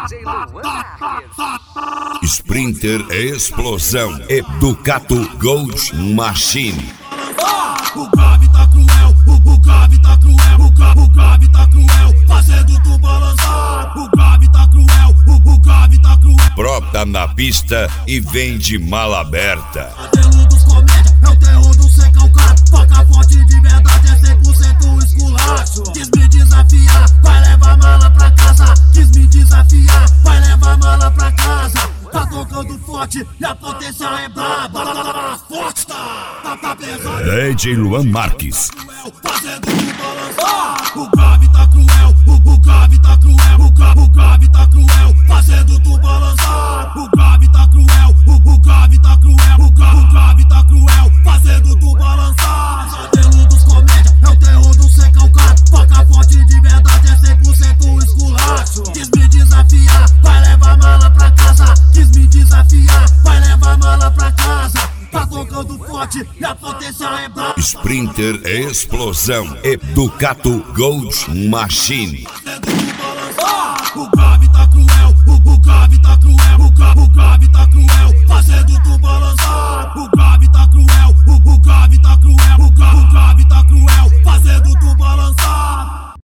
Sprinter Explosão e Ducato Gold Machine. O Gavi tá cruel, o Gavi tá cruel, o Gavi tá cruel, fazendo tu balançar. O Gavi tá cruel, o Gavi tá cruel. Brota na pista e vem de mala aberta. Modelo dos comédia, é o terror do secão caro. Faca forte de verdade, é 100% esculacho. Quis me desafiar, vai levar mala pra casa. Quis me desafiar, vai levar mala pra casa. Tá tocando forte e a potência é braba. Forte tá pesado. DJ Luan Marques. Fazendo tu balançar. O Gavi tá cruel, o Gavi tá cruel, o Gavi tá cruel, fazendo tu balançar. O Gavi tá cruel, o Gavi tá cruel, o Gavi tá cruel, fazendo tu balançar. Modelo dos comédia, é o terror do secão caro. Faca forte de verdade, é 100% esculacho. Quis me desafiar, vai levar mala pra casa. Quis me desafiar, vai levar mala pra casa. Tá tocando forte e a potência é brava. Sprinter Explosão e Ducato Gold Machine. O Gavi tá cruel, o Gavi tá cruel, o Gavi